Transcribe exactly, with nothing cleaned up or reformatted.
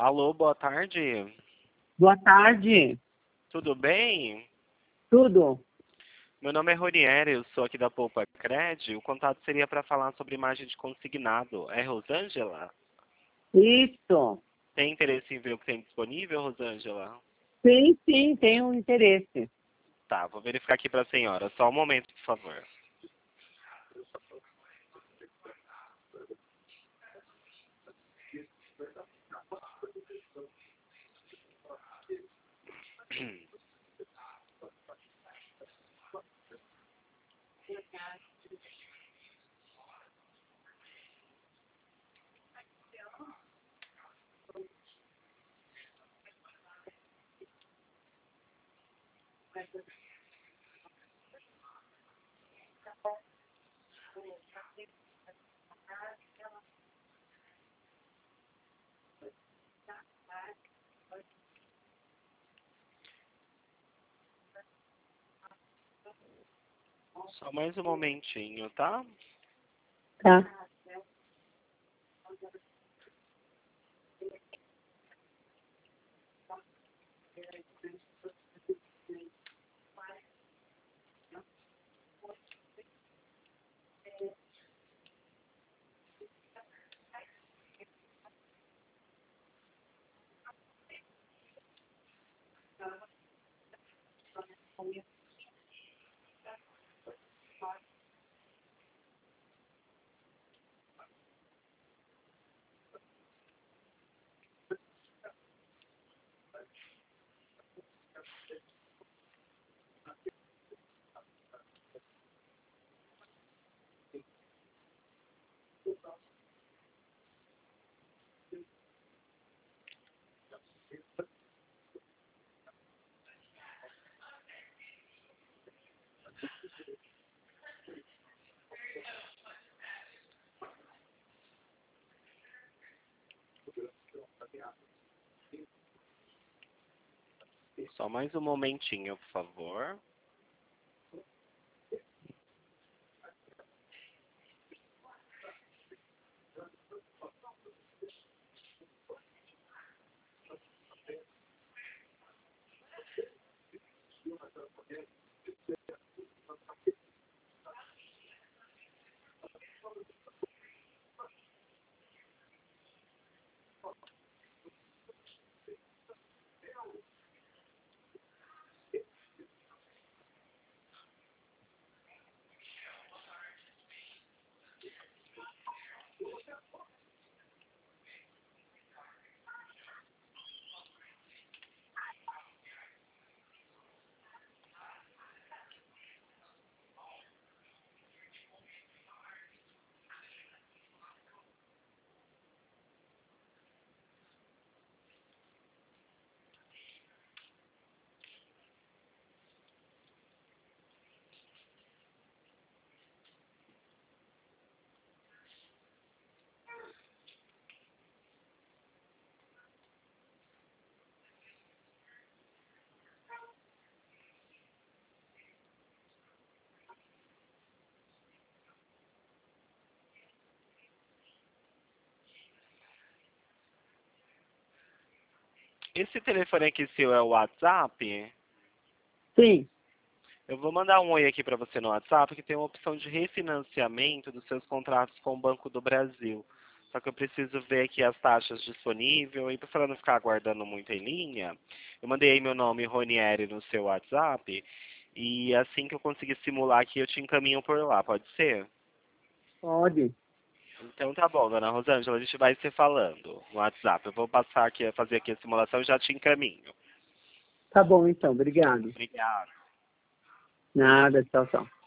Alô, boa tarde. Boa tarde. Tudo bem? Tudo? Meu nome é Ronieri, eu sou aqui da Poupa Cred. O contato seria para falar sobre imagem de consignado. É Rosângela? Isso. Tem interesse em ver o que tem disponível, Rosângela? Sim, sim, tenho interesse. Tá, vou verificar aqui para a senhora. Só um momento, por favor. Só mais um momentinho, tá? Tá. Só mais um momentinho, por favor. Esse telefone aqui seu é o WhatsApp? Sim. Eu vou mandar um oi aqui para você no WhatsApp, que tem uma opção de refinanciamento dos seus contratos com o Banco do Brasil. Só que eu preciso ver aqui as taxas disponíveis, e para não ficar aguardando muito em linha, eu mandei aí meu nome, Ronieri, no seu WhatsApp, e assim que eu conseguir simular aqui, eu te encaminho por lá, pode ser? Pode. Então tá bom, dona Rosângela, a gente vai se falando no WhatsApp. Eu vou passar aqui, fazer aqui a simulação e já te encaminho. Tá bom, então. Obrigado. Obrigado. Nada. Tchau, tchau.